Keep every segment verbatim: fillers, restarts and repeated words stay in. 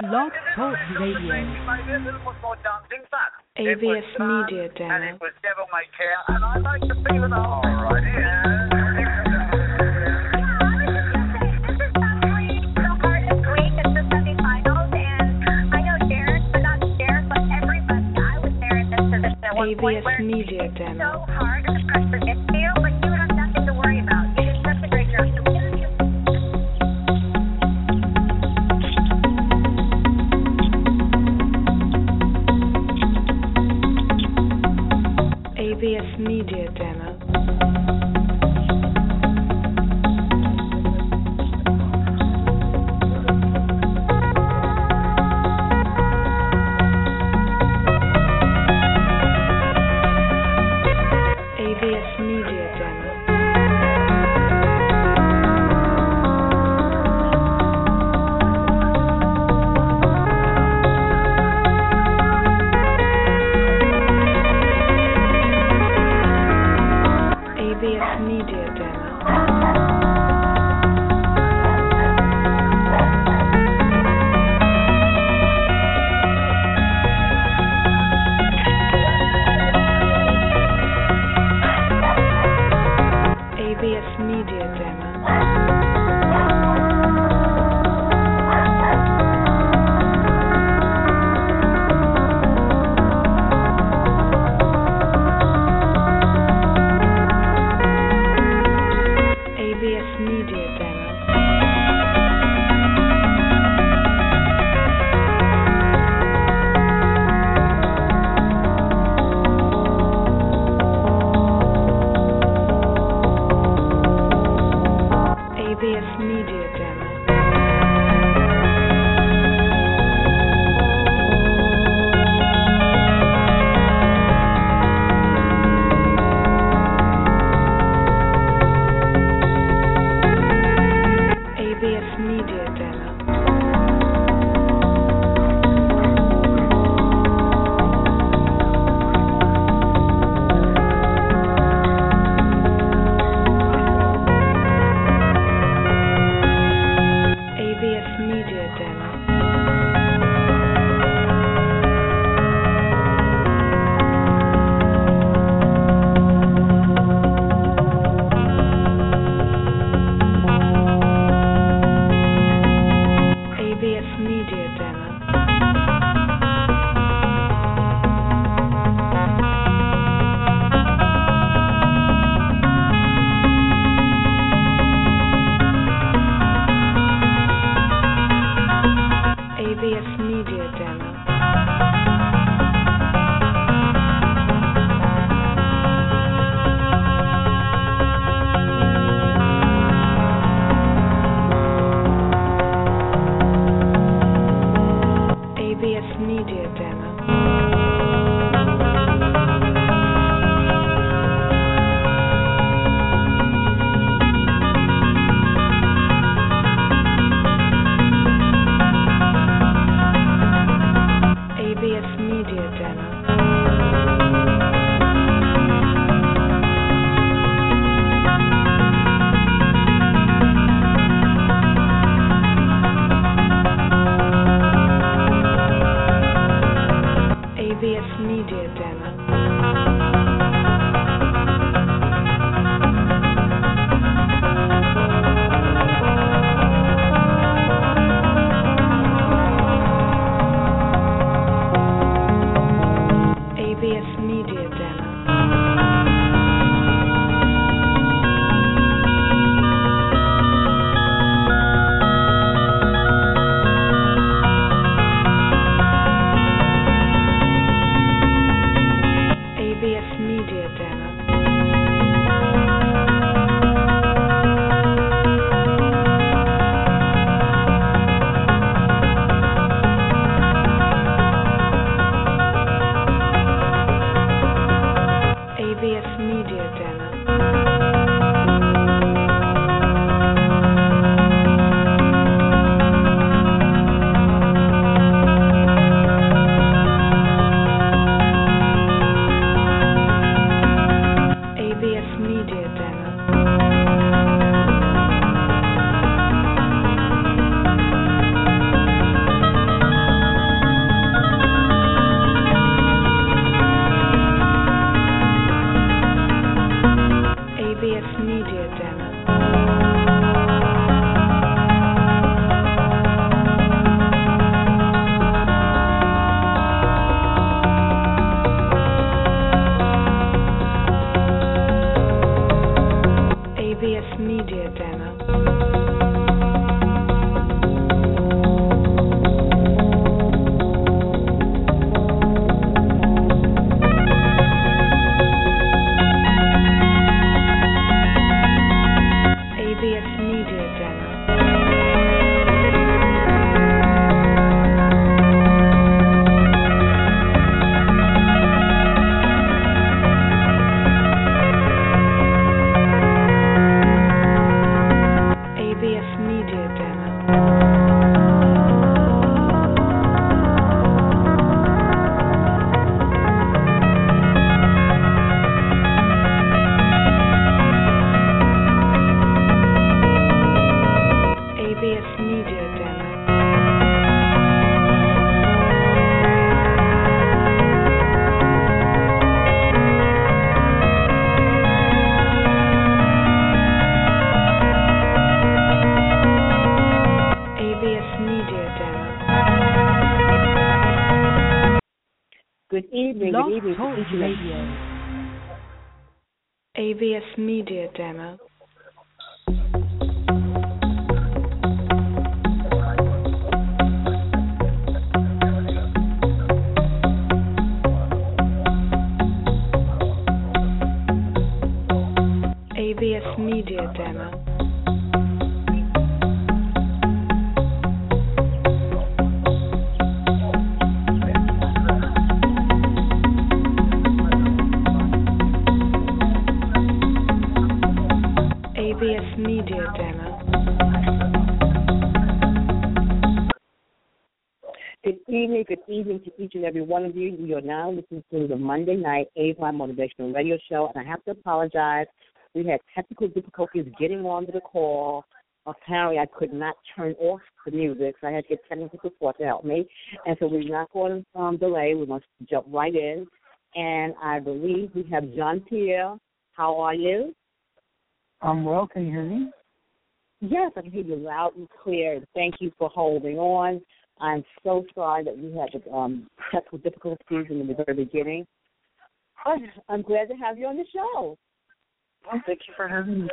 Blog Talk Radio. A V S Media Demo. And it was Devil May Care, and I like the feel of the horror, right? Yeah. A V S Media Demo. So hard and the pressure gets to you, but you have nothing to worry about. You did such a great job. A V S Media Demo. A V S Media Demo. A V S Media Demo. A V S Media Demo. A V S Media Demo. A V S Media Demo. A V S Media Demo. A V S Media Demo. A V S Media Demo. A V S Media Demo. A V S Media Demo. A Media Demo. Good evening, Blog good evening. Talk to each and every- Radio. A V S Media Demo. A V S Media Demo. A V S Media Demo. Good evening, good evening to each and every one of you. We are now listening to the Monday night Avon Motivational Radio Show, and I have to apologize. We had technical difficulties getting onto the call. Apparently, I could not turn off the music, so I had to get technical support to help me. And so we're not going to um, delay. We must jump right in. And I believe we have John Pierre. How are you? I'm well. Can you hear me? Yes, I can hear you loud and clear. And thank you for holding on. I'm so sorry that we had the um, technical difficulties in the very beginning. But I'm glad to have you on the show. Well, thank you for having me.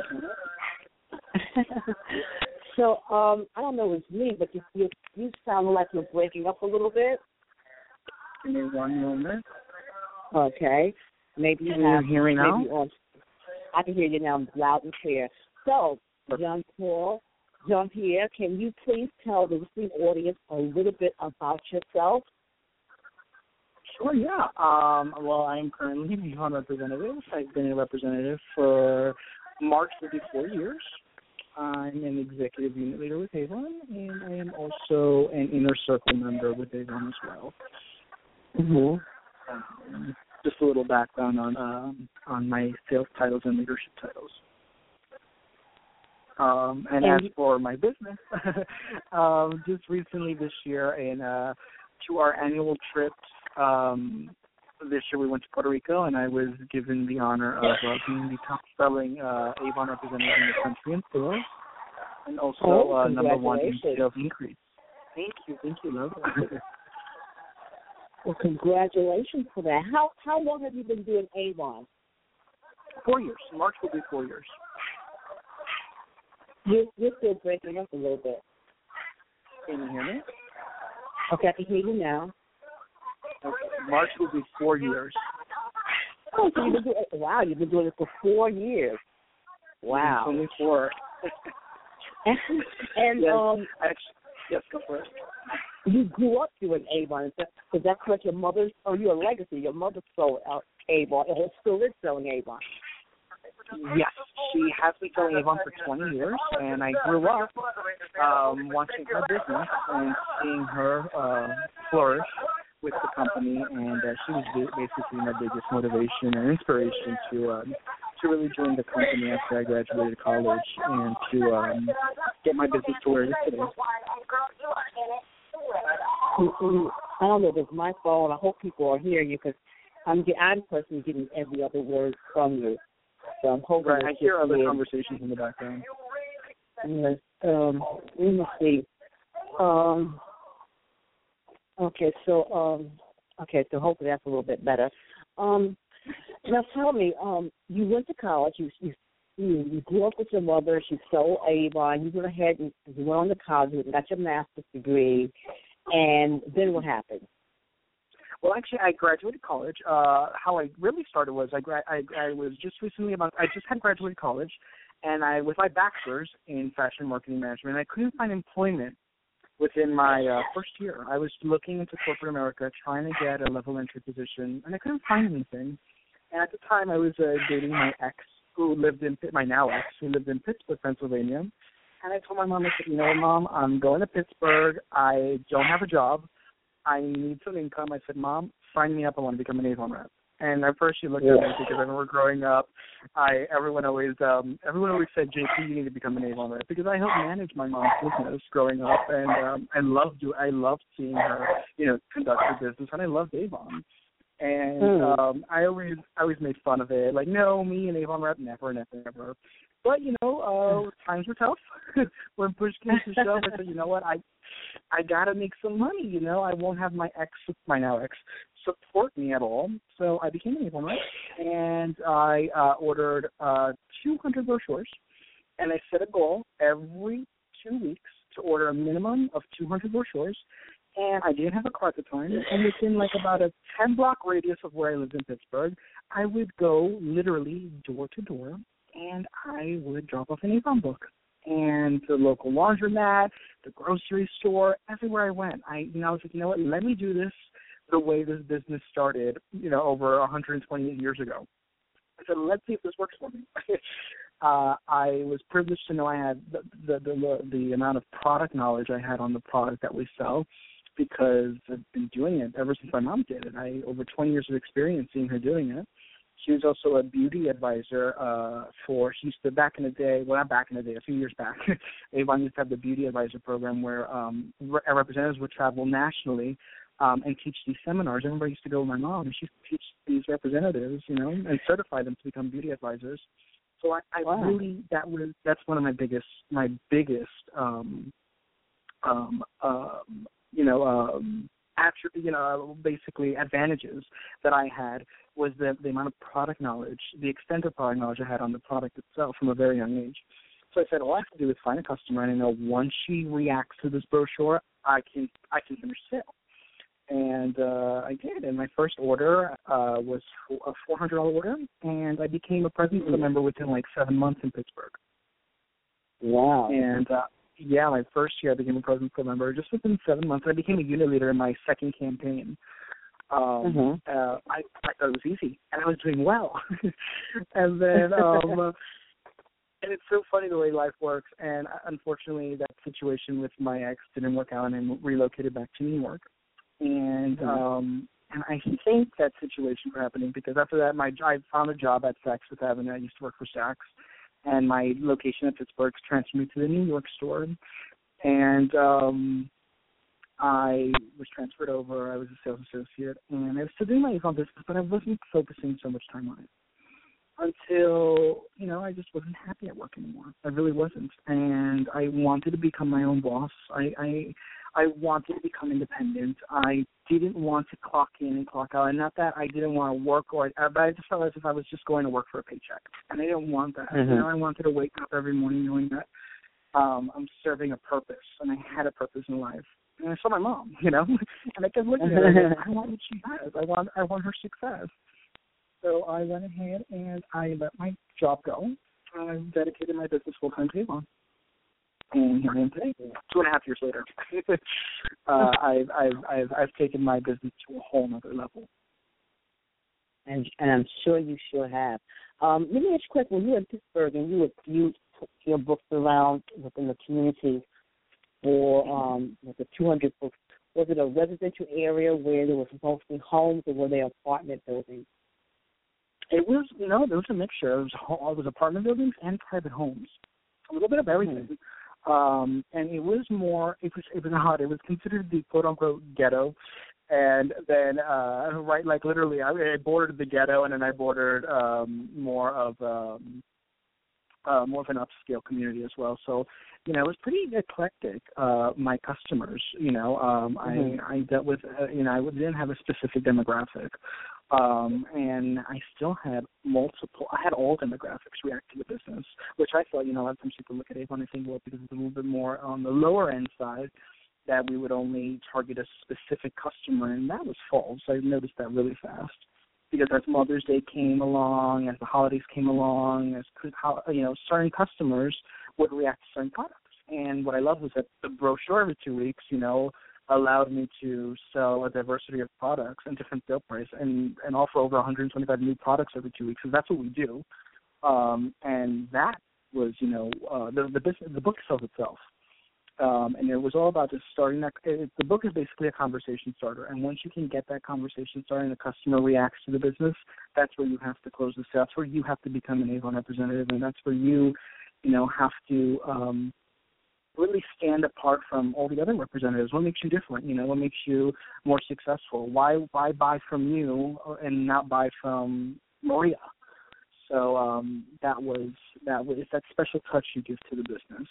So, um, I don't know if it's me, but you, you you sound like you're breaking up a little bit. Give me one moment. Okay. Maybe you Can have. you hear me now? Maybe on, I can hear you now loud and clear. So, John Paul, Jean Pierre, can you please tell the listening audience a little bit about yourself? Sure, yeah. Um, well, I'm currently an Avon representative. I've been a representative for March will be four years. I'm an executive unit leader with Avon, and I am also an inner circle member with Avon as well. Mm-hmm. Um, just a little background on um, on my sales titles and leadership titles. Um, and And as for my business, um, just recently this year, in uh, to our annual trip, um, this year we went to Puerto Rico, and I was given the honor of uh, being the top-selling uh, Avon representative in the country in sales, and also Oh, uh, number one in congratulations. sales increase. Thank you, thank you, love. Well, congratulations for that. How how long have you been doing Avon? Four years. March will be four years. You're, you're still breaking up a little bit. Can you hear me? Okay, I can hear you now. Okay. March will be four years. Oh, so you've been doing, wow, you've been doing it for four years. Wow. Only four. And, and yes. um, Actually, yes, go for it. you grew up doing Avon. Is that, is that correct? Your mother's, or your legacy, your mother sold uh, Avon, and still is selling Avon. Yes, she has been selling Avon for twenty years, and I grew up um, watching her business and seeing her uh, flourish with the company, and uh, she was basically my biggest motivation and inspiration to um, to really join the company after I graduated college and to um, get my business to where it is today. I don't know if it's my phone. I hope people are hearing you because I'm, I'm personally getting every other word from you. So I'm hoping Right, I hear other in. conversations in the background. Yes, um, let me see. Um, okay, so um, okay, so hopefully that's a little bit better. Um, now tell me, um, you went to college. You you you, you grew up with your mother. She sold Avon. You went ahead and you went on to college. You got your master's degree, and then what happened? Well, actually, I graduated college. Uh, how I really started was I, gra- I I was just recently about I just had graduated college, and I with my bachelor's in fashion marketing management. I couldn't find employment within my uh, first year. I was looking into corporate America, trying to get a level entry position, and I couldn't find anything. And at the time, I was uh, dating my ex, who lived in my now ex, who lived in Pittsburgh, Pennsylvania. And I told my mom, I said, you know, Mom, I'm going to Pittsburgh. I don't have a job. I need some income. I said, Mom, sign me up. I want to become an Avon rep. And at first she looked Yeah. at me because I remember growing up, I everyone always um, everyone always said, J P, you need to become an Avon rep because I helped manage my mom's business growing up, and um, I loved do I loved seeing her, you know, conduct her business, and I loved Avon. And mm. um, I always I always made fun of it, like, no, me and Avon rep, never, never, never. But, you know, uh, times were tough. When push came to shove, I said, you know what, I I got to make some money, you know. I won't have my ex, my now ex, support me at all. So I became an Avon rep, and I uh, ordered uh, two hundred brochures, and I set a goal every two weeks to order a minimum of two hundred brochures. And I didn't have a car at the time, and within like about a ten-block radius of where I lived in Pittsburgh, I would go literally door to door, and I would drop off an Avon book. And the local laundromat, the grocery store, everywhere I went, I, you know, I was like, you know what, let me do this the way this business started, you know, over one hundred twenty-eight years ago. I said, let's see if this works for me. uh, I was privileged to know I had the, the, the, the amount of product knowledge I had on the product that we sell, because I've been doing it ever since my mom did it. I over twenty years of experience seeing her doing it. She was also a beauty advisor uh, for, she used to, back in the day, well, not back in the day, a few years back, Avon used to have the beauty advisor program where um, re- representatives would travel nationally um, and teach these seminars. Everybody used to go with my mom, and she used to teach these representatives, you know, and certify them to become beauty advisors. So I, I wow. really, that was, that's one of my biggest, my biggest, um, um, um, you know, um, attribute, you know, basically advantages that I had was the, the amount of product knowledge, the extent of product knowledge I had on the product itself from a very young age. So I said, all I have to do is find a customer, and I know once she reacts to this brochure, I can I can finish sale. And uh, I did. And my first order uh, was a four hundred dollars order, and I became a President's Club member within like seven months in Pittsburgh. Wow. And uh, yeah, my first year I became a President's Club member. Just within seven months, I became a unit leader in my second campaign. Um, mm-hmm. uh, I, I thought it was easy, and I was doing well. And then, um, uh, and it's so funny the way life works. And unfortunately, that situation with my ex didn't work out, and I relocated back to New York. And mm-hmm. um, and I thank that situation for happening, because after that, my I found a job at Saks Fifth Avenue. I used to work for Saks, and my location at Pittsburgh transferred me to the New York store. And um, I was transferred over. I was a sales associate, and I was still doing my Avon business, but I wasn't focusing so much time on it until, you know, I just wasn't happy at work anymore. I really wasn't, and I wanted to become my own boss. I I, I wanted to become independent. I didn't want to clock in and clock out, and not that I didn't want to work, or but I just felt as if I was just going to work for a paycheck, and I didn't want that. Mm-hmm. You know, I wanted to wake up every morning knowing that um, I'm serving a purpose, and I had a purpose in life. And I saw my mom, you know, and I kept looking at her, like, I want what she has. I want, I want her success. So I went ahead and I let my job go. I dedicated my business full time to Avon, and here I am today, two and a half years later. uh, I've, I've, I've, I've taken my business to a whole other level. And and I'm sure you sure have. Um, let me ask you a question. When you were in Pittsburgh and you would you put your books around within the community for um, like the two hundred books, was it a residential area where there was mostly homes, or were they apartment buildings? It was, you know, there was a mixture. It was, it was apartment buildings and private homes, a little bit of everything. Mm-hmm. Um, and it was more, it was, it was odd. It was considered the quote-unquote ghetto. And then, uh, right, like literally, I, I bordered the ghetto, and then I bordered um, more of um, uh, more of an upscale community as well. So, you know, it was pretty eclectic, uh, my customers, you know. Um, mm-hmm. I, I dealt with, uh, you know, I didn't have a specific demographic. Um, and I still had multiple, I had all demographics react to the business, which I thought, you know, a lot of times people look at Avon and think, well, because it's a little bit more on the lower end side, that we would only target a specific customer, and that was false. I noticed that really fast. Because as Mother's Day came along, as the holidays came along, as, you know, certain customers would react to certain products. And what I loved was that the brochure every two weeks, you know, allowed me to sell a diversity of products and different sale price, and, and offer over one hundred twenty-five new products every two weeks, because that's what we do. Um, and that was, you know, uh, the the, business, the book sells itself. Um, and it was all about just starting that. It, the book is basically a conversation starter, and once you can get that conversation started and the customer reacts to the business, that's where you have to close the sale. That's where you have to become an Avon representative, and that's where you, you know, have to um, really stand apart from all the other representatives. What makes you different? You know, what makes you more successful? Why why buy from you and not buy from Maria? So um, that was that was it's that special touch you give to the business.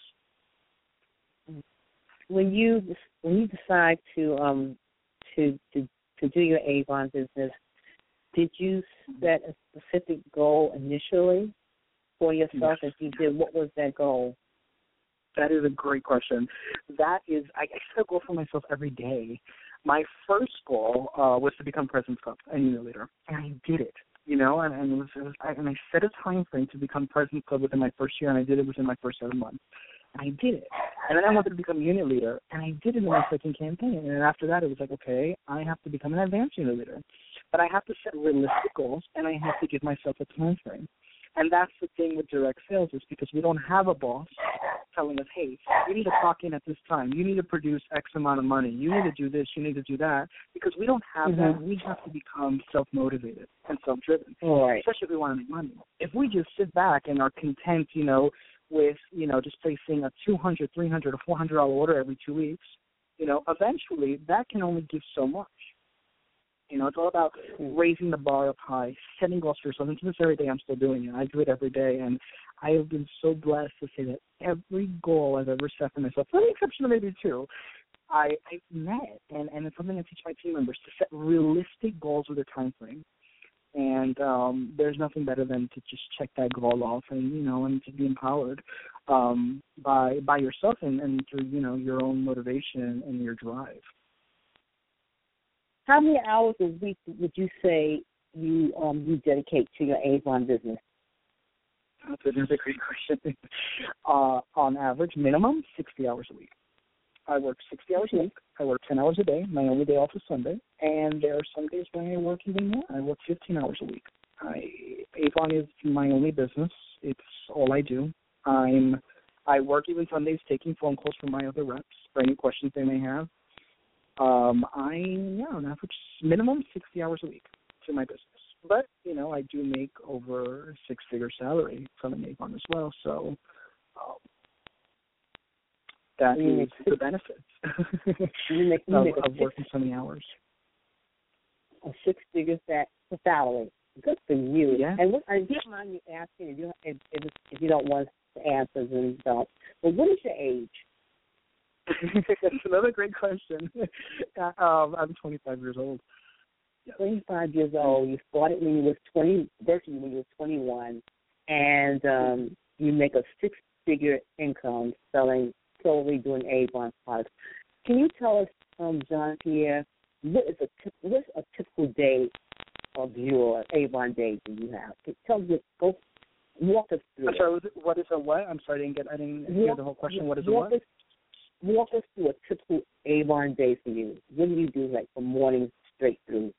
When you when you decide to um to to to do your Avon business, did you set a specific goal initially for yourself? Yes. If you did, what was that goal? That is a great question. That is, I set a goal for myself every day. My first goal uh, was to become President's Club and Unileader, and I did it. You know, and, and it was, it was I, and I set a time frame to become President's Club within my first year, and I did it within my first seven months. And I did it. And then I wanted to become unit leader, and I did it in my second campaign. And then after that, it was like, okay, I have to become an advanced unit leader. But I have to set realistic goals, and I have to give myself a time frame. And that's the thing with direct sales is because we don't have a boss telling us, hey, you need to clock in at this time. You need to produce X amount of money. You need to do this. You need to do that. Because we don't have mm-hmm. that. We have to become self-motivated and self-driven, right. especially if we want to make money. If we just sit back and are content, you know, with, you know, just placing a two hundred dollars, three hundred dollars, or four hundred dollars order every two weeks, you know, eventually that can only give so much. You know, it's all about raising the bar up high, setting goals for yourself. And to this very day, I'm still doing it. I do it every day, and I have been so blessed to say that every goal I've ever set for myself, with the exception of maybe two, I, I've met. And, and it's something I teach my team members, to set realistic goals with a time frame. And um, there's nothing better than to just check that goal off and, you know, and to be empowered um, by by yourself and, and through, you know, your own motivation and your drive. How many hours a week would you say you um, you dedicate to your Avon business? That's another great question. uh, on average, minimum, sixty hours a week. I work sixty hours a week. I work ten hours a day. My only day off is Sunday. And there are some days when I work even more. I work fifteen hours a week. I, Avon is my only business. It's all I do. I'm, I work even Sundays taking phone calls from my other reps for any questions they may have. Um, I, yeah, on average, minimum sixty hours a week to my business. But, you know, I do make over six-figure salary from an Avon as well, so um, that you is the benefits you make, you of, make of six, working so many hours. A six-figure salary. Good for you. Yeah. And what, I don't mind you asking, if you, if, if, if you don't want to answer, then don't. But what is your age? That's another great question. um, I'm twenty-five years old. twenty-five years old. You started when you was twenty, virtually when you was twenty-one, and um, you make a six-figure income selling solely doing Avon products. Can you tell us, um, John Pierre, what is a tip, what's a typical day of your Avon day that you have? Tell me, go walk us through. I'm sorry. Was it, what is a what? I'm sorry, I didn't get. I didn't walk, hear the whole question. What is a what? Us, walk us through a typical Avon day for you. What do you do, like from morning straight through?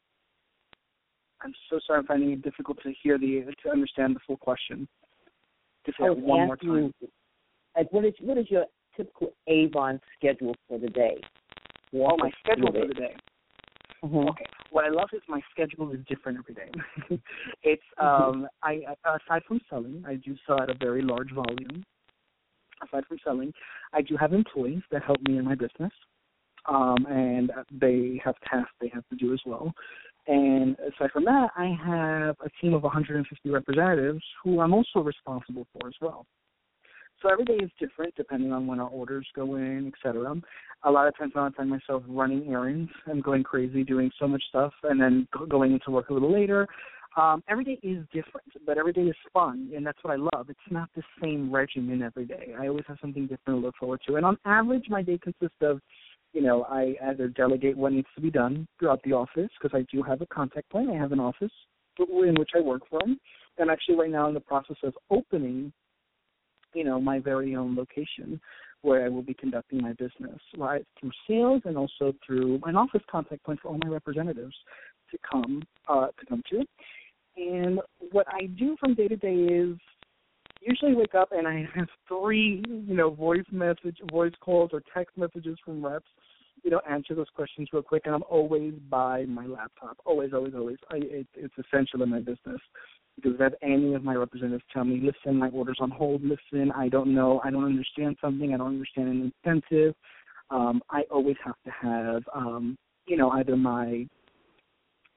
I'm so sorry. I'm finding it difficult to hear the to understand the full question. To say it one more time. You, like, what is what is your typical Avon schedule for the day? Walk oh, my schedule for the day. Mm-hmm. Okay. What I love is my schedule is different every day. It's um, I aside from selling, I do sell at a very large volume. Aside from selling, I do have employees that help me in my business, um, and they have tasks they have to do as well. And aside from that, I have a team of one hundred fifty representatives who I'm also responsible for as well. So every day is different depending on when our orders go in, et cetera. A lot of times I find myself running errands and going crazy, doing so much stuff, and then going into work a little later. Um, every day is different, but every day is fun, and that's what I love. It's not the same regimen every day. I always have something different to look forward to. And on average, my day consists of, you know, I either delegate what needs to be done throughout the office, because I do have a contact point. I have an office in which I work from. I'm actually right now in the process of opening, you know, my very own location where I will be conducting my business, right, through sales and also through an office contact point for all my representatives to come uh, to come to. And what I do from day to day is usually wake up and I have three, you know, voice message, voice calls or text messages from reps, you know, answer those questions real quick. And I'm always by my laptop, always, always, always. I, it, it's essential in my business because if any of my representatives tell me, listen, my order's on hold, listen, I don't know, I don't understand something, I don't understand an incentive, um, I always have to have, um, you know, either my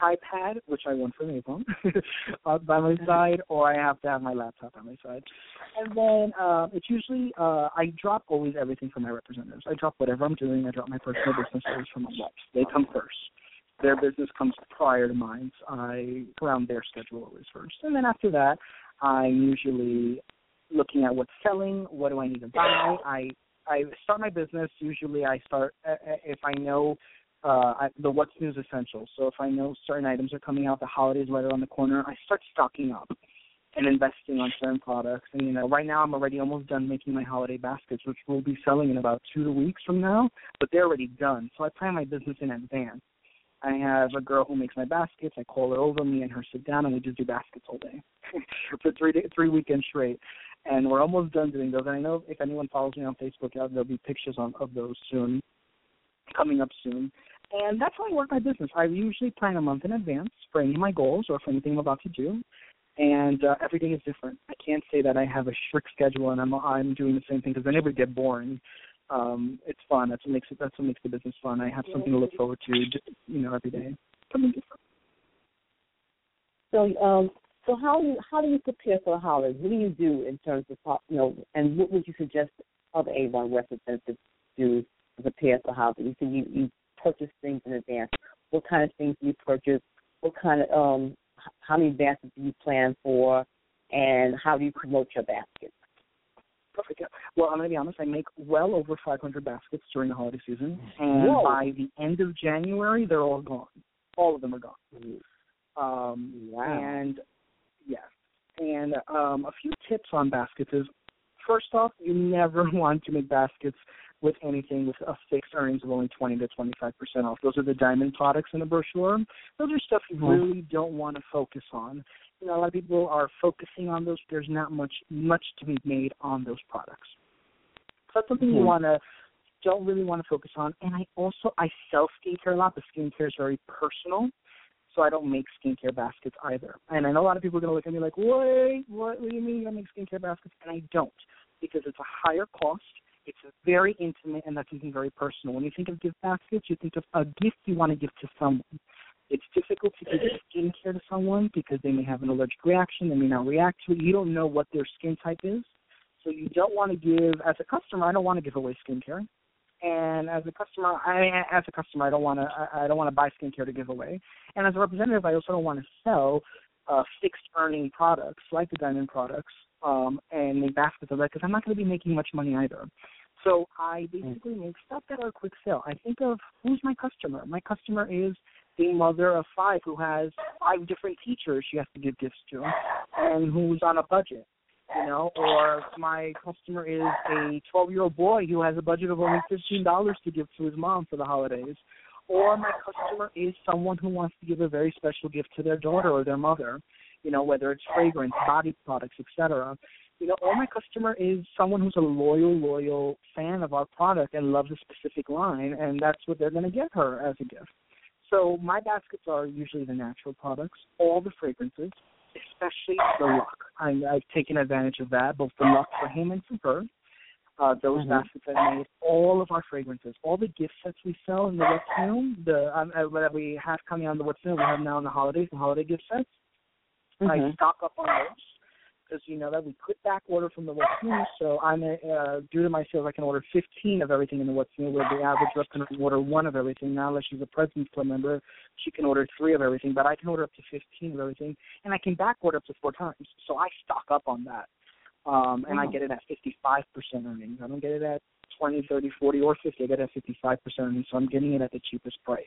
iPad, which I want from Avon, uh, by my side, or I have to have my laptop by my side. And then uh, it's usually, uh, I drop always everything from my representatives. I drop whatever I'm doing. I drop my personal business always from my reps. They come first. Their business comes prior to mine. So I round their schedule always first. And then after that, I'm usually looking at what's selling, what do I need to buy. I I start my business, usually I start, uh, if I know uh, I, the what's new is essential. So if I know certain items are coming out, the holidays right around the corner, I start stocking up and investing on certain products. And, you know, right now I'm already almost done making my holiday baskets, which will be selling in about two weeks from now, but they're already done. So I plan my business in advance. I have a girl who makes my baskets. I call her over, me and her sit down, and we just do baskets all day for three day, three weekends straight. And we're almost done doing those. And I know if anyone follows me on Facebook, there'll be pictures on, of those soon, coming up soon. And that's how I work my business. I usually plan a month in advance for any of my goals or for anything I'm about to do. And uh, everything is different. I can't say that I have a strict schedule and I'm I'm doing the same thing because then it would get boring. Um, it's fun. That's what makes it. That's what makes the business fun. I have something to look forward to, you know, every day. Something different. So, um, so how do you, how do you prepare for the holidays? What do you do in terms of, you know, and what would you suggest other Avon representatives do to prepare for holidays? You said you, you purchase things in advance. What kind of things do you purchase? What kind of um, how many baskets do you plan for, and how do you promote your baskets? Perfect. Yeah. Well, I'm going to be honest. I make well over five hundred baskets during the holiday season, and Whoa. by the end of January, they're all gone. All of them are gone. Mm-hmm. Um, wow. And yes, and um, a few tips on baskets is, first off, you never want to make baskets with anything with a fixed earnings of only twenty to twenty-five percent off. Those are the diamond products in the brochure. Those are stuff you mm-hmm. really don't want to focus on. You know, a lot of people are focusing on those. There's not much much to be made on those products. So that's something mm-hmm. you want to don't really want to focus on. And I also I sell skincare a lot, but skincare is very personal, so I don't make skincare baskets either. And I know a lot of people are going to look at me like, wait, what, what do you mean you make skincare baskets? And I don't, because it's a higher cost. It's very intimate, and that's something very personal. When you think of gift baskets, you think of a gift you want to give to someone. It's difficult to give skincare to someone because they may have an allergic reaction. They may not react to it. You don't know what their skin type is. So you don't want to give, as a customer, I don't want to give away skincare. And as a customer, I, as a customer, I don't want to, I don't want to buy skincare to give away. And as a representative, I also don't want to sell uh, fixed earning products like the diamond products um, and make baskets of that because I'm not going to be making much money either. So I basically make stuff that are a quick sale. I think of who's my customer. My customer is the mother of five who has five different teachers she has to give gifts to and who's on a budget, you know, or my customer is a twelve-year-old boy who has a budget of only fifteen dollars to give to his mom for the holidays, or my customer is someone who wants to give a very special gift to their daughter or their mother, you know, whether it's fragrance, body products, et cetera. You know, or my customer is someone who's a loyal, loyal fan of our product and loves a specific line, and that's what they're going to get her as a gift. So my baskets are usually the natural products, all the fragrances, especially the Luck. I, I've taken advantage of that, both the Luck for him and for her. Uh, those mm-hmm. baskets I made, all of our fragrances, all the gift sets we sell in the What's New, the um, uh, that we have coming on the What's New, we have now in the holidays, the holiday gift sets. Mm-hmm. I stock up on those. Because you know that we put back order from the What's New, so I'm a, uh, due to my sales, I can order fifteen of everything in the What's New, where the average rep can order one of everything. Now, unless she's a President's Club member, she can order three of everything, but I can order up to fifteen of everything, and I can back order up to four times. So I stock up on that, um, and oh. I get it at fifty-five percent earnings. I don't get it at twenty, thirty, forty, or fifty. I get it at fifty-five percent earnings, so I'm getting it at the cheapest price.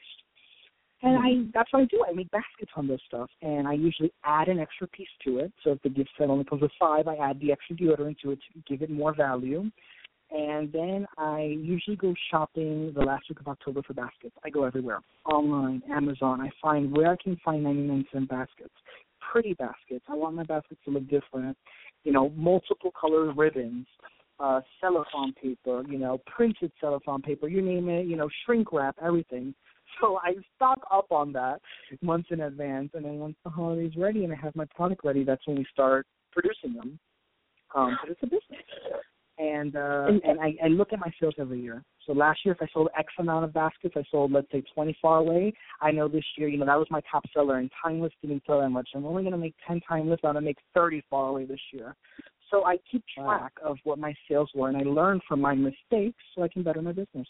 And I that's what I do. I make baskets on this stuff, and I usually add an extra piece to it. So if the gift set only comes with five, I add the extra deodorant to it to give it more value. And then I usually go shopping the last week of October for baskets. I go everywhere, online, Amazon. I find where I can find ninety-nine cent baskets, pretty baskets. I want my baskets to look different. You know, multiple color ribbons, uh, cellophane paper, you know, printed cellophane paper, you name it, you know, shrink wrap, everything. So I stock up on that months in advance, and then once the holiday's ready and I have my product ready, that's when we start producing them. Um, but it's a business. And uh, and I, I look at my sales every year. So last year, if I sold X amount of baskets, I sold, let's say, twenty far away. I know this year, you know, that was my top seller, and timeless didn't sell that much. I'm only going to make ten timeless. I'm going to make thirty far away this year. So I keep track wow. of what my sales were, and I learn from my mistakes so I can better my business.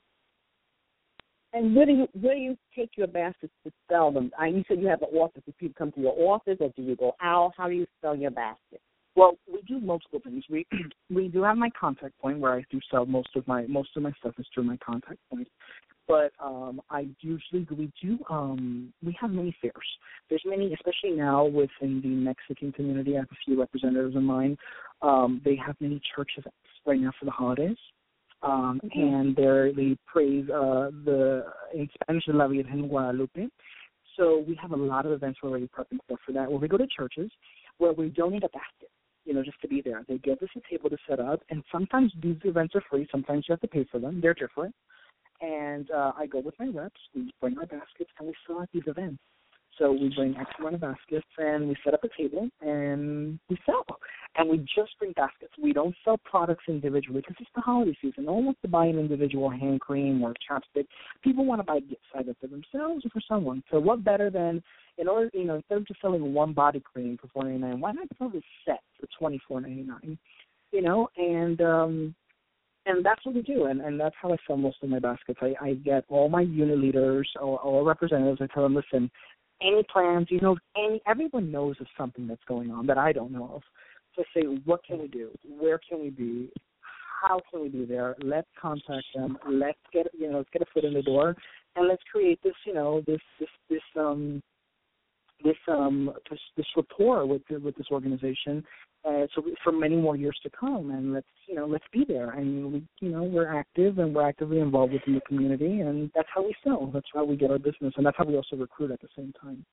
And where do you where do you take your baskets to sell them? I, you said you have an office. Do people come to your office, or do you go out? How do you sell your baskets? Well, we do multiple things. We we do have my contact point where I do sell most of my most of my stuff is through my contact point. But um, I usually we do um, we have many fairs. There's many, especially now within the Mexican community. I have a few representatives of mine. Um, they have many church events right now for the holidays, um, mm-hmm. and they they praise uh, the in Spanish La Virgen Guadalupe. So we have a lot of events we're already prepping stuff for that. Where we go to churches where we donate a basket. You know, just to be there. They give us a table to set up, and sometimes these events are free. Sometimes you have to pay for them. They're different. And uh, I go with my reps. We bring our baskets, and we sell at these events. So we bring X amount of baskets, and we set up a table, and we sell. And we just bring baskets. We don't sell products individually because it's the holiday season. No one wants to buy an individual hand cream or chapstick. People want to buy gifts either for themselves or for someone. So what better than, in order, you know, instead of just selling one body cream for four ninety-nine, why not sell this set for twenty-four ninety-nine? You know, and um, and that's what we do, and, and that's how I sell most of my baskets. I, I get all my unit leaders or, or representatives. I tell them, listen, any plans, you know, any everyone knows of something that's going on that I don't know of. So I say, what can we do? Where can we be? How can we be there? Let's contact them. Let's get, you know, let's get a foot in the door, and let's create this, you know, this this this um this um this, this rapport with the, with this organization. Uh, so we, for many more years to come, and let's you know let's be there, and we you know we're active and we're actively involved within the community, and that's how we sell. That's how we get our business, and that's how we also recruit at the same time.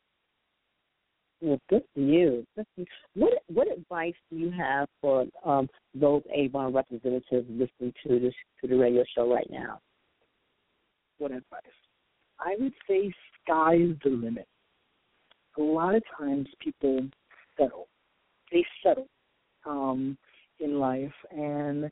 Well, good for you. Good for you. What what advice do you have for um, those Avon representatives listening to this to the radio show right now? What advice? I would say sky's the limit. A lot of times people settle. They settle um, in life, and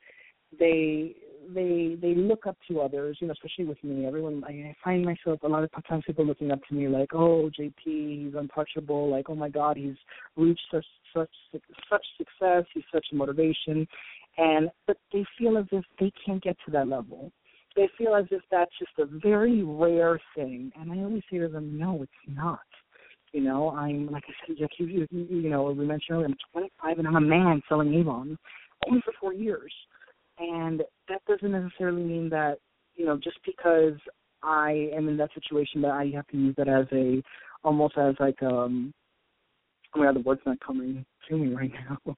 they they they look up to others. You know, especially with me. Everyone, I, I find myself a lot of times people looking up to me like, "Oh, J P, he's untouchable." Like, "Oh my God, he's reached such such such success. He's such a motivation," and but they feel as if they can't get to that level. They feel as if that's just a very rare thing, and I always say to them, "No, it's not." You know, I'm, like I said, you, you, you know, we mentioned earlier, I'm twenty-five and I'm a man selling Avon only for four years. And that doesn't necessarily mean that, you know, just because I am in that situation that I have to use that as a, almost as like, um, oh my God, the word's not coming to me right now.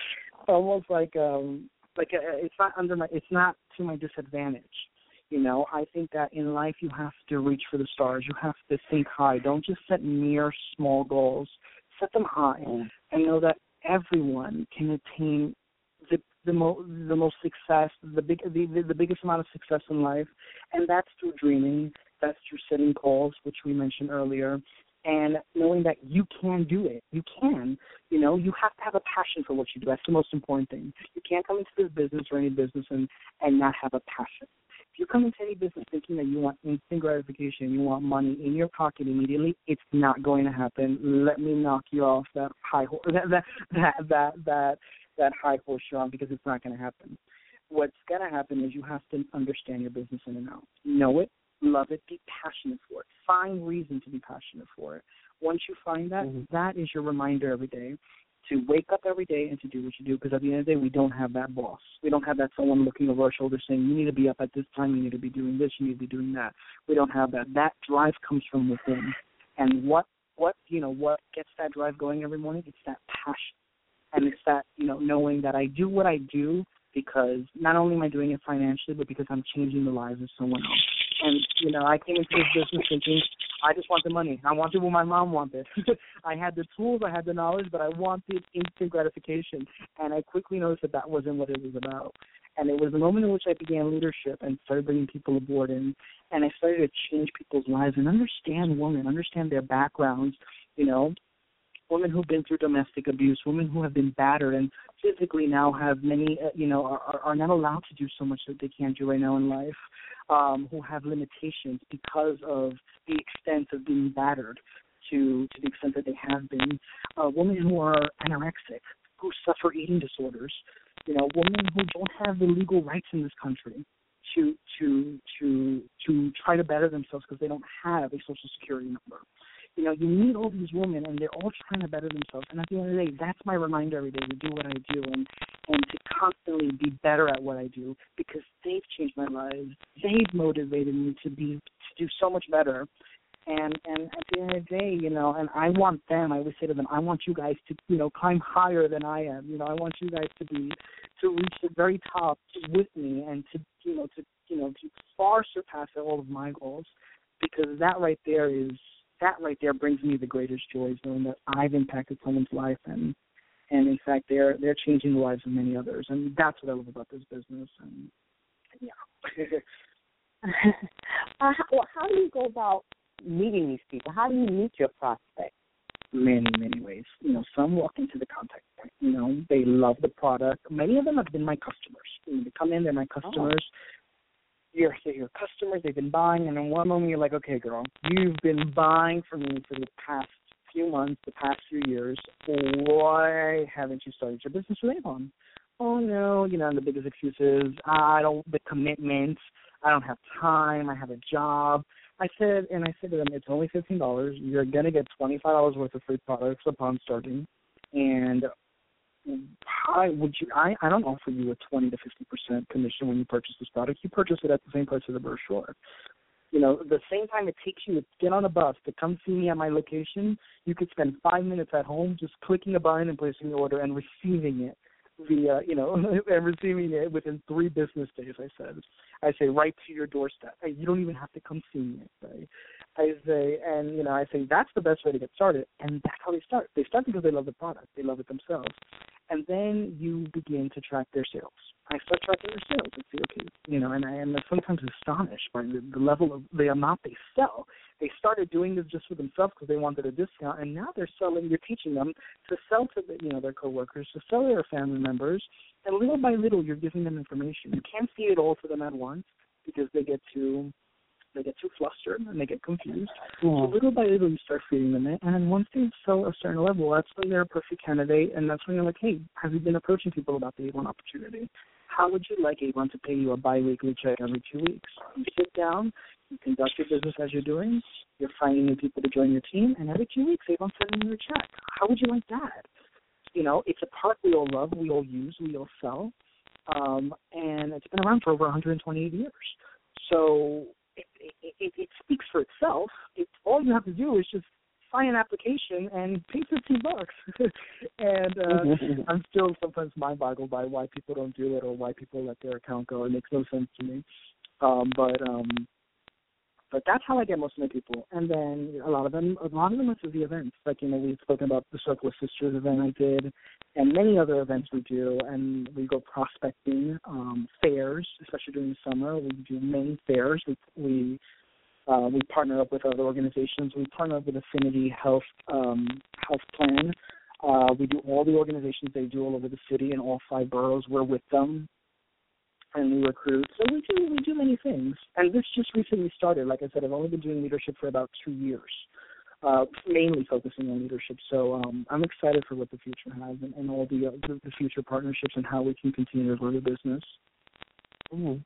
almost like, um, like a, it's not under my, it's not to my disadvantage. You know, I think that in life you have to reach for the stars. You have to think high. Don't just set mere small goals. Set them high, mm. and know that everyone can attain the the, mo- the most success, the big the, the biggest amount of success in life, and that's through dreaming. That's through setting goals, which we mentioned earlier, and knowing that you can do it. You can. You know, you have to have a passion for what you do. That's the most important thing. You can't come into this business or any business and, and not have a passion. If you come into any business thinking that you want instant gratification, you want money in your pocket immediately, it's not going to happen. Let me knock you off that high horse, that that that that that, that high horse you're on, because it's not going to happen. What's going to happen is you have to understand your business in and out. Know it, love it, be passionate for it. Find reason to be passionate for it. Once you find that, mm-hmm. that is your reminder every day to wake up every day and to do what you do, because at the end of the day, we don't have that boss. We don't have that someone looking over our shoulder saying, you need to be up at this time, you need to be doing this, you need to be doing that. We don't have that. That drive comes from within. And what, what you know, what gets that drive going every morning? It's that passion. And it's that, you know, knowing that I do what I do because not only am I doing it financially, but because I'm changing the lives of someone else. And, you know, I came into this business thinking, I just want the money. I wanted what my mom wanted. I had the tools, I had the knowledge, but I wanted instant gratification. And I quickly noticed that that wasn't what it was about. And it was the moment in which I began leadership and started bringing people aboard, and, and I started to change people's lives and understand women, understand their backgrounds, you know, women who've been through domestic abuse, women who have been battered and physically now have many, uh, you know, are, are not allowed to do so much that they can't do right now in life, um, who have limitations because of the extent of being battered to, to the extent that they have been, uh, women who are anorexic, who suffer eating disorders, you know, women who don't have the legal rights in this country to to to to try to better themselves because they don't have a social security number. You know, you meet all these women, and they're all trying to better themselves. And at the end of the day, that's my reminder every day to do what I do and, and to constantly be better at what I do because they've changed my life. They've motivated me to be to do so much better. And and at the end of the day, you know, and I want them, I always say to them, I want you guys to, you know, climb higher than I am. You know, I want you guys to be, to reach the very top with me and to, you know, to, you know, to far surpass all of my goals because that right there is, that right there brings me the greatest joys, knowing that I've impacted someone's life and, and in fact, they're they're changing the lives of many others, and that's what I love about this business. And yeah. uh, how, well, how do you go about meeting these people? How do you meet your prospects? Many, many ways. You know, some walk into the contact point. You know, they love the product. Many of them have been my customers. You know, they come in, they're my customers. Oh. You're, you're customers, they've been buying, and in one moment you're like, okay, girl, you've been buying from me for the past few months, the past few years. Why haven't you started your business with Avon? Oh, no, you know, the biggest excuse is, I don't, the commitment, I don't have time, I have a job. I said, and I said to them, it's only fifteen dollars. You're going to get twenty-five dollars worth of free products upon starting, and I would you, I, I don't offer you a twenty to fifty percent commission when you purchase this product. You purchase it at the same price as the brochure. You know, the same time it takes you to get on a bus to come see me at my location, you could spend five minutes at home just clicking a button and placing the order and receiving it via, you know, and receiving it within three business days, I said. I say right to your doorstep. You don't even have to come see me. Right? I say, and, you know, I say that's the best way to get started. And that's how they start. They start because they love the product. They love it themselves. And then you begin to track their sales. I start tracking their sales and see, okay, you know, and I am sometimes astonished by the, the level of the amount they sell. They started doing this just for themselves because they wanted a discount, and now they're selling. You're teaching them to sell to the, you know, their coworkers, to sell to their family members, and little by little, you're giving them information. You can't see it all to them at once because they get too they get too flustered and they get confused. Yeah. So little by little, you start feeding them it, and then once they sell a certain level, that's when they're a perfect candidate, and that's when you're like, hey, have you been approaching people about the Avon opportunity? How would you like Avon to pay you a biweekly check every two weeks? You sit down, you conduct your business as you're doing, you're finding new people to join your team, and every two weeks, Avon's sending you a check. How would you like that? You know, it's a product we all love, we all use, we all sell, um, and it's been around for over one hundred twenty-eight years. So it, it, it, it speaks for itself. It's, all you have to do is just sign an application and pay fifteen bucks. and uh, I'm still sometimes mind-boggled by why people don't do it or why people let their account go. It makes no sense to me. Um, but um, but that's how I get most of my people. And then a lot of them, a lot of them are through the events. Like, you know, we've spoken about the Circle of Sisters event I did, and many other events we do. And we go prospecting, um, fairs, especially during the summer. We do many fairs. We, we Uh, we partner up with other organizations. We partner up with Affinity Health um, Health Plan. Uh, we do all the organizations they do all over the city in all five boroughs. We're with them, and we recruit. So we do we do many things. And this just recently started. Like I said, I've only been doing leadership for about two years, uh, mainly focusing on leadership. So um, I'm excited for what the future has and, and all the, uh, the the future partnerships and how we can continue to grow the business. Mm-hmm.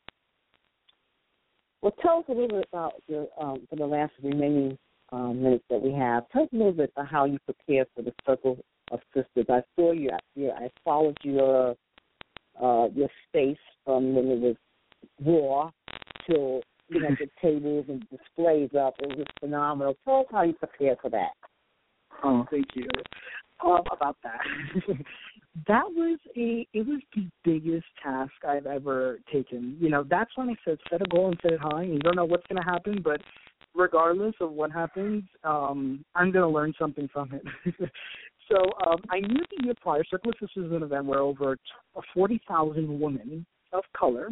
Well, tell us a little bit about your, um, for the last remaining um, minutes that we have. Tell us a little bit about how you prepared for the Circle of Sisters. I saw you. Yeah, I followed your uh, your space from when it was raw till you had the tables and displays up. It was phenomenal. Tell us how you prepared for that. Oh, thank you. Um, about that. That was a, it was the biggest task I've ever taken. You know, that's when I said set a goal and set it high, and you don't know what's going to happen, but regardless of what happens, um, I'm going to learn something from it. so um, I knew the year prior, Circle of Sisters is an event where over forty thousand women of color,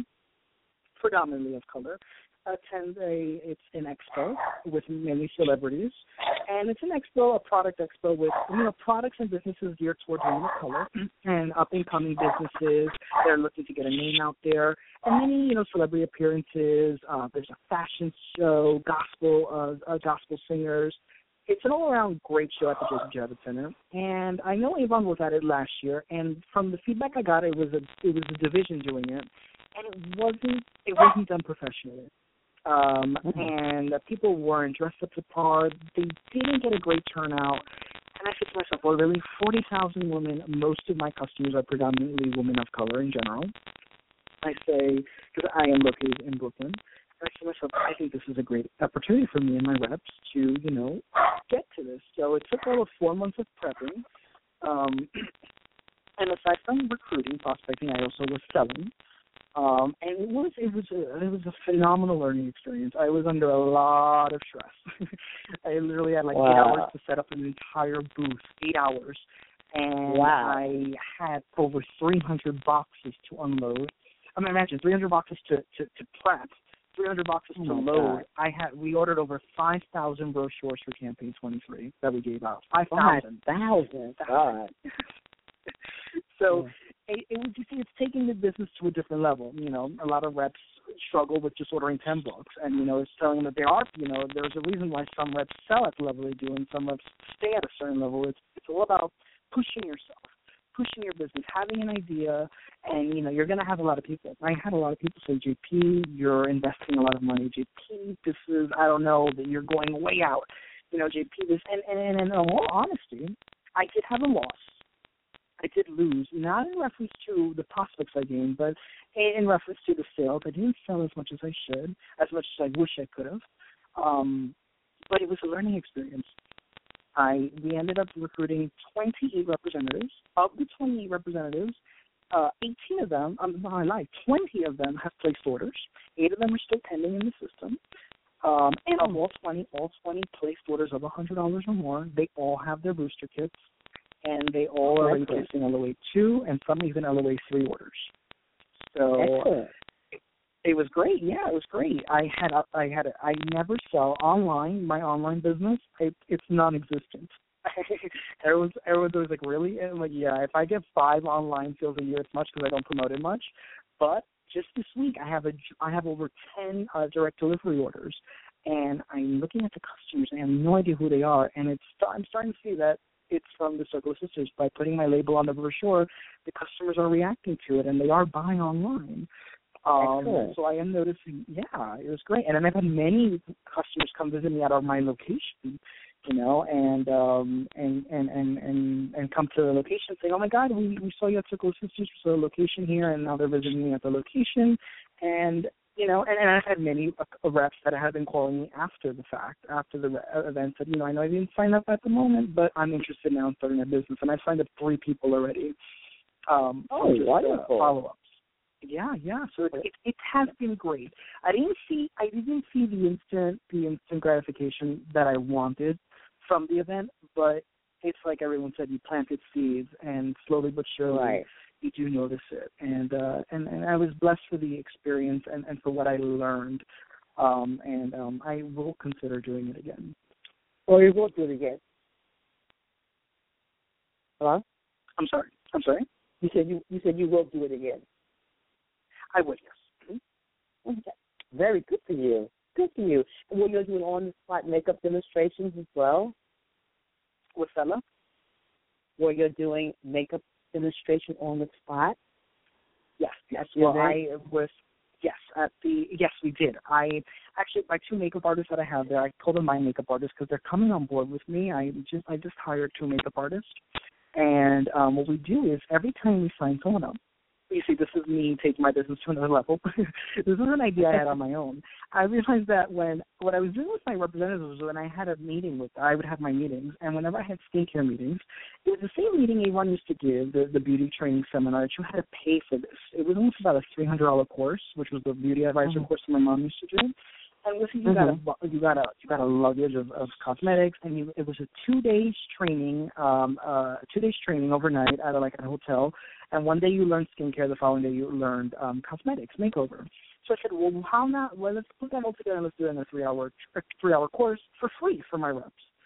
predominantly of color, attend a, it's an expo with many celebrities, And it's an expo, a product expo with, you know, products and businesses geared towards women of color and up-and-coming businesses that are looking to get a name out there. And many, you know, celebrity appearances. Uh, there's a fashion show, gospel, uh, uh, gospel singers. It's an all-around great show at the Jacob Javits Center. And I know Avon was at it last year, and from the feedback I got, it was a it was a division doing it, and it wasn't it wasn't done professionally. Um, and uh, people weren't dressed up to par. They didn't get a great turnout. And I said to myself, well, really, forty thousand women, most of my customers are predominantly women of color in general. I say, because I am located in Brooklyn, I said to myself, I think this is a great opportunity for me and my reps to, you know, get to this. So it took all of four months of prepping. Um, and aside from recruiting, prospecting, I also was selling. Um, and it was it was a, it was a phenomenal learning experience. I was under a lot of stress. I literally had like wow. eight hours to set up an entire booth, eight hours, and wow. I had over three hundred boxes to unload. I mean, imagine three hundred boxes to, to, to prep, three hundred boxes oh to load. God. I had we ordered over five thousand brochures for campaign twenty-three that we gave out. Five thousand. Five thousand. God. So. Yeah. It, it was, you see, it's taking the business to a different level. You know, a lot of reps struggle with just ordering ten books, and you know, it's telling them that they are. You know, there's a reason why some reps sell at the level they do, and some reps stay at a certain level. It's it's all about pushing yourself, pushing your business, having an idea, and you know, you're going to have a lot of people. I had a lot of people say, J P, you're investing a lot of money. J P, this is, I don't know, that you're going way out. You know, J P, this, and and, and in all honesty, I did have a loss. I did lose, not in reference to the prospects I gained, but in reference to the sales. I didn't sell as much as I should, as much as I wish I could have. Um, but it was a learning experience. I we ended up recruiting twenty-eight representatives. Of the twenty-eight representatives, uh, eighteen of them, um, no, I lied, twenty of them have placed orders. Eight of them are still pending in the system. Um, and of all twenty, all twenty placed orders of one hundred dollars or more. They all have their booster kits. And they all are placing L O A two and some even L O A three orders. So it, it was great. Yeah, it was great. I had a, I had a, I never sell online. My online business, it, it's non-existent. everyone's everyone's always like, really? And I'm like, yeah. If I get five online sales a year, it's much because I don't promote it much. But just this week, I have a I have over ten uh, direct delivery orders, and I'm looking at the customers, and I have no idea who they are, and it's I'm starting to see that. It's from the Circle of Sisters. By putting my label on the brochure, the customers are reacting to it, and they are buying online. Um, so I am noticing, yeah, it was great. And then I've had many customers come visit me out of my location, you know, and um, and, and, and, and, and come to the location saying, oh, my God, we, we saw you at Circle of Sisters, we saw the location here, and now they're visiting me at the location. And You know, and, and I've had many uh, reps that have been calling me after the fact, after the re- event, that, you know, I know I didn't sign up at the moment, but I'm interested now in starting a business. And I've signed up three people already. Um, oh, just, wonderful. Uh, follow-ups. Yeah, yeah. So it, it it has been great. I didn't see I didn't see the instant the instant gratification that I wanted from the event, but it's like everyone said, you planted seeds, and slowly but surely. Right. You do notice it, and uh, and and I was blessed for the experience and, and for what I learned, um, and um, I will consider doing it again. Or you will do it again. Hello? I'm sorry. I'm sorry. You said you you said you will do it again. I would, yes. Mm-hmm. Okay. Very good for you. Good for you. And will you do on the spot makeup demonstrations as well? What's that, love? Where you're doing makeup demonstration on the spot? Yes, yes. At Well, I was, yes, at the, yes, we did. I, actually, my two makeup artists that I have there, I told them my makeup artists because they're coming on board with me. I just, I just hired two makeup artists. And um, what we do is every time we sign someone up, you see, this is me taking my business to another level. This is an idea I had on my own. I realized that when what I was doing with my representatives was when I had a meeting with, I would have my meetings, and whenever I had skincare meetings, it was the same meeting Avon used to give, the, the beauty training seminar, that you had to pay for this. It was almost about a three hundred dollars course, which was the beauty advisor mm-hmm. course that my mom used to do. And with it, you mm-hmm. got a you got a you got a luggage of, of cosmetics, and you, it was a two days training, um, uh, two days training overnight at a, like a hotel. And one day you learned skincare, the following day you learned um, cosmetics makeover. So I said, well, how not? Well, let's put that all together and let's do it in a three hour three hour course for free for my reps.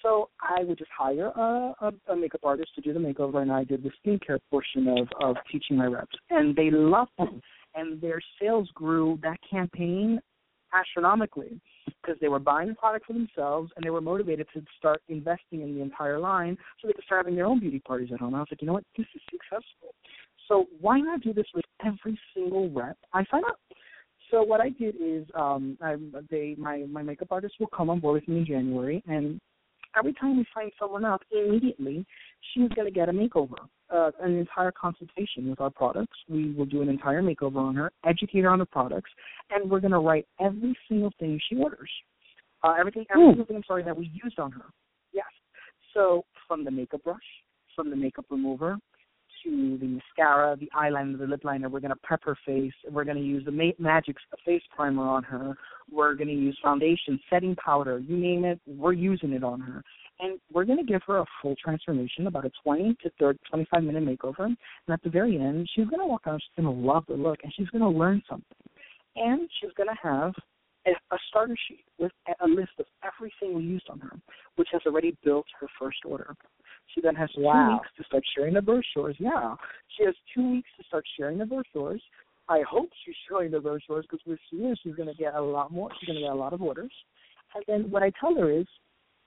So I would just hire a, a, a makeup artist to do the makeover, and I did the skincare portion of, of teaching my reps. And they loved it, and their sales grew that campaign astronomically because they were buying the product for themselves, and they were motivated to start investing in the entire line so they could start having their own beauty parties at home. I was like, you know what, this is successful. So why not do this with every single rep I sign up? So what I did is um, I, they, my, my makeup artist will come on board with me in January, and every time we sign someone up, immediately she's going to get a makeover, uh, an entire consultation with our products. We will do an entire makeover on her, educate her on the products, and we're going to write every single thing she orders, uh, everything, every single thing, sorry, that we used on her. Yes. So from the makeup brush, from the makeup remover, to the mascara, the eyeliner, the lip liner, we're going to prep her face. We're going to use the Ma- Magic face primer on her. We're going to use foundation, setting powder, you name it, we're using it on her. And we're going to give her a full transformation, about a twenty to thirty, twenty-five minute makeover. And at the very end, she's going to walk out, she's going to love the look, and she's going to learn something. And she's going to have a, a starter sheet with a list of everything we used on her, which has already built her first order. She then has two wow. weeks to start sharing the brochures. Yeah, she has two weeks to start sharing the brochures. I hope she's showing the brochures because we're sure she's going to get a lot more. She's going to get a lot of orders. And then what I tell her is,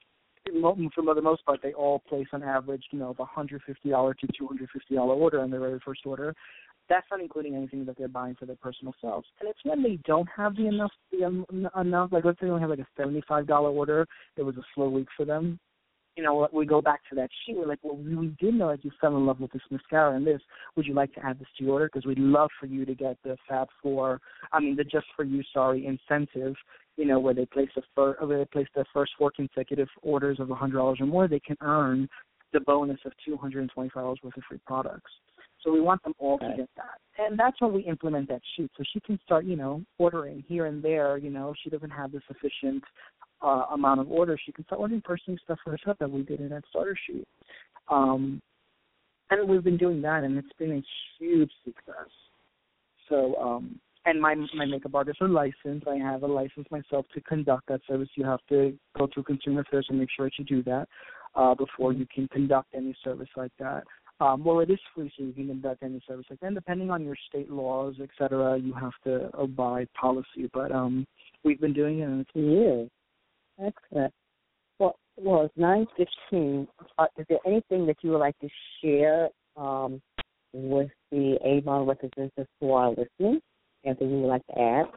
for the most part, they all place on average, you know, the one hundred fifty dollars to two hundred fifty dollars order on their very first order. That's not including anything that they're buying for their personal selves. And it's when they don't have the enough, the um, enough. Like let's say they only have like a seventy-five dollars order. It was a slow week for them. You know, we go back to that sheet. We're like, well, we did know that you fell in love with this mascara and this. Would you like to add this to your order? Because we'd love for you to get the Fab Four, I mean, the Just For You, sorry, incentive, you know, where they place the fir- where they place their first four consecutive orders of one hundred dollars or more, they can earn the bonus of two hundred twenty-five dollars worth of free products. So we want them all to get that. And that's when we implement that sheet. So she can start, you know, ordering here and there. You know, she doesn't have the sufficient uh, amount of orders. She can start ordering personal stuff for herself that we did in that starter sheet. Um, and we've been doing that, and it's been a huge success. So, um, and my my makeup artists are licensed. I have a license myself to conduct that service. You have to go through Consumer Affairs and make sure that you do that uh, before you can conduct any service like that. Um, well, it is free, so you can conduct any service like that. And depending on your state laws, et cetera, you have to abide policy. But um, we've been doing it, and it's years. Excellent. Well, well, it's nine fifteen. Uh, is there anything that you would like to share um, with the Avon representatives who are listening? Anything you would like to add?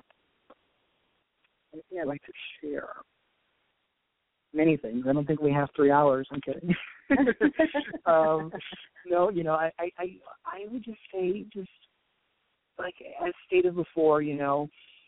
Anything I'd like to share? Many things. I don't think we have three hours. I'm kidding. um, no, you know, I, I, I, I would just say, just like as stated before, you know,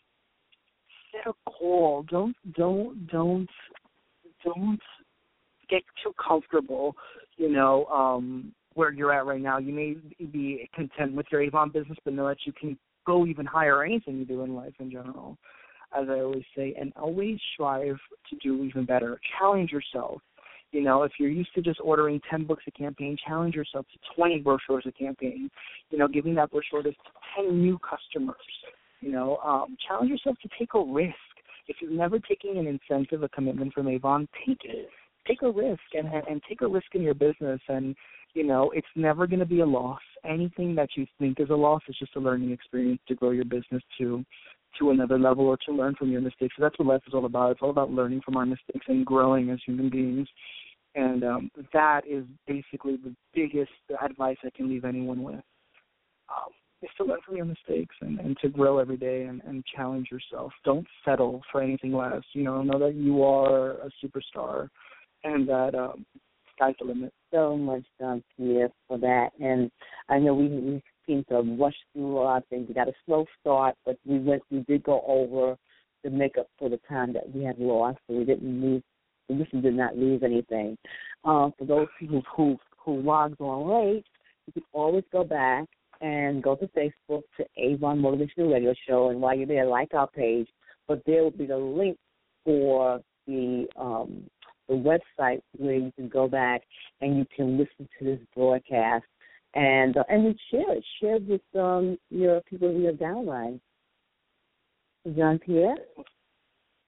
set a call. Don't, don't, don't, don't get too comfortable. You know, um, where you're at right now. You may be content with your Avon business, but know that you can go even higher or anything you do in life in general, as I always say, and always strive to do even better. Challenge yourself. You know, if you're used to just ordering ten books a campaign, challenge yourself to twenty brochures a campaign. You know, giving that brochure to ten new customers. You know, um, challenge yourself to take a risk. If you've never taken an incentive, a commitment from Avon, take it. Take a risk and, and, and take a risk in your business. And, you know, it's never going to be a loss. Anything that you think is a loss is just a learning experience to grow your business to to another level or to learn from your mistakes. So that's what life is all about. It's all about learning from our mistakes and growing as human beings. And um, that is basically the biggest advice I can leave anyone with, um, is to learn from your mistakes and, and to grow every day and, and challenge yourself. Don't settle for anything less. You know, know that you are a superstar and that um, sky's the limit. So much, um, Pierre, for that. And I know we, we seem to rush through a lot of things. We got a slow start, but we went. We did go over the makeup for the time that we had lost, so we didn't lose. We did not lose anything. Um, for those people who who logged on late, you can always go back and go to Facebook to Avon Motivational Radio Show, and while you're there, like our page. But there will be the link for the um, the website where you can go back and you can listen to this broadcast and uh, and then share it. Share it with um, your people in your downline. Jean Pierre?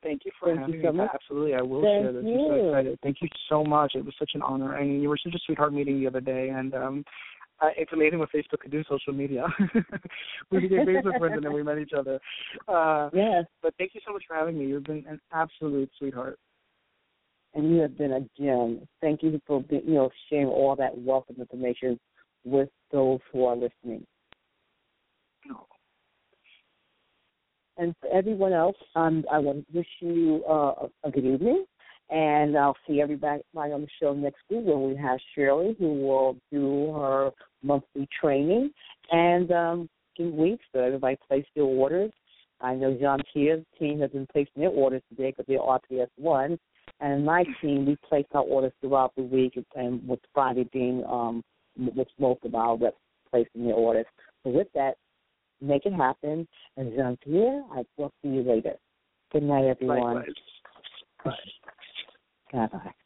Thank you for Thank having you so me. much. Absolutely, I will Thank share this. you. I'm so excited. Thank you so much. It was such an honor. I mean, you were such a sweetheart meeting the other day, and um, uh, it's amazing what Facebook could do, social media. We became Facebook friends, and then we met each other. Uh, Yes. But thank you so much for having me. You've been an absolute sweetheart. And you have been a gem. Thank you for being, you know, sharing all that wealth of information with those who are listening. Oh. And for everyone else, um, I want to wish you uh, a good evening. And I'll see everybody on the show next week when we have Shirley, who will do her monthly training. And um, in weeks, so everybody place their orders. I know Jean Pierre's team has been placing their orders today because they're R P S one. And my team, we place our orders throughout the week, and with Friday being um, with most of our reps placing their orders. So with that, make it happen. And Jean Pierre, I will see you later. Good night, everyone. Likewise. Bye. Bye-bye.